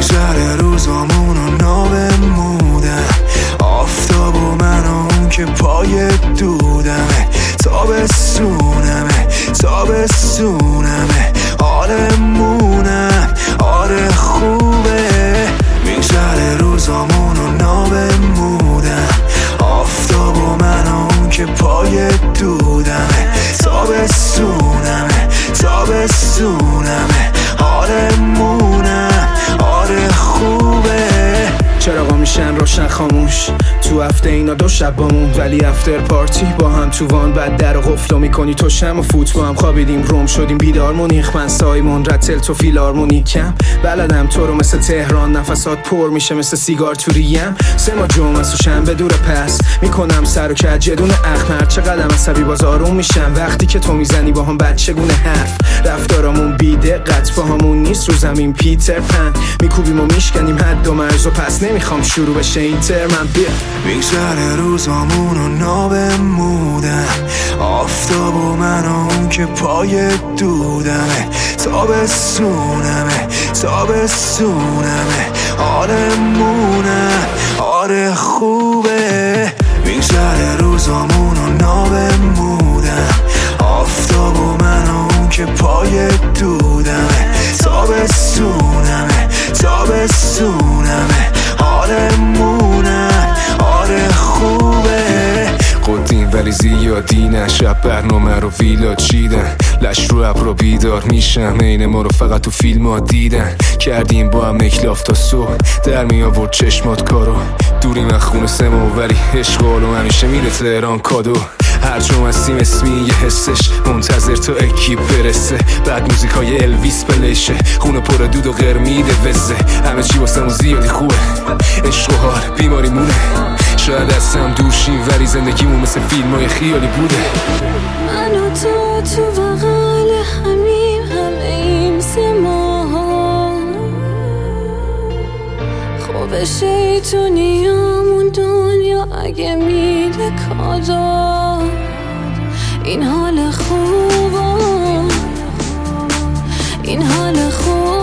میگذره روزامونو نابمودن، آفتاب و من و اون که پای دودمه، تابستونمه تابستونمه، حالمونم آره خوبه. میگذره روزامونو نابمودن، آفتاب و من و اون که پای دودمه، تابستونمه تابستونمه، حالمونم آره خوبه. چراغا میشن روشن خاموش تو هفته اینا دو شبامون، ولی افتر پارتی با هم تو وان، بعد در قفلو میکنی تو شم و فوت با هم خوابیدیم روم شدیم بیدار مونیخ، من سایمون رتل تو فیلارمونیکم، بلدم تو رو مثل تهران، نفسات پر میشه مثل سیگار تو ریم، سه ما جمعه و شنبه دور پس میکنم سر و کج یه دونه اخمر، چه قدم عصبی باز آروم میشم وقتی که تو میزنی با هم بچگونه حرف، رفتارامون بی‌دقت با همون نیست، رو زمین پیتر پن میکوبیم و میشکنیم حد و مرز و پس نمیخوام شروع بشه این ترمم بیا. میگذره روزامونو نابمودن، آفتاب و من و اون که پای دودمه، تابستونمه تابستونمه، حالمونم آره خوبه. میگذره روزامونو نابمودن، آفتاب و من و اون که پای دودمه، تابستونمه تابستونمه، حالمونم آره خوبه. قدیم ولی زیادی نه، شب برنامه رو ویلا چیدن، لش رو ابرو بیدار میشم، عین ما رو فقط تو فیلم ها دیدن، کردیم با هم اکلاف تا صبح، در می آورد چشمات کارو، دوریم از خونه سمو ولی عشق و همیشه میره تهران کادو، هر جمعه هستیم اسمی یه حسش، منتظر تا اکیپ برسه، بعد موزیک های الویس پلیشه، خونه پر دود و غرمیده وزه، همه چی واسمون زیادی خوبه، عشق و حال بیماری مونه، شاید از هم دوشیم ولی زندگیمون مثل فیلم های خیالی بوده. من و تو بغل همیم، همه ایم سه ماها، خوب شیطونیامون دنیا اگه میده کادا، این حال خوبه این حال خوب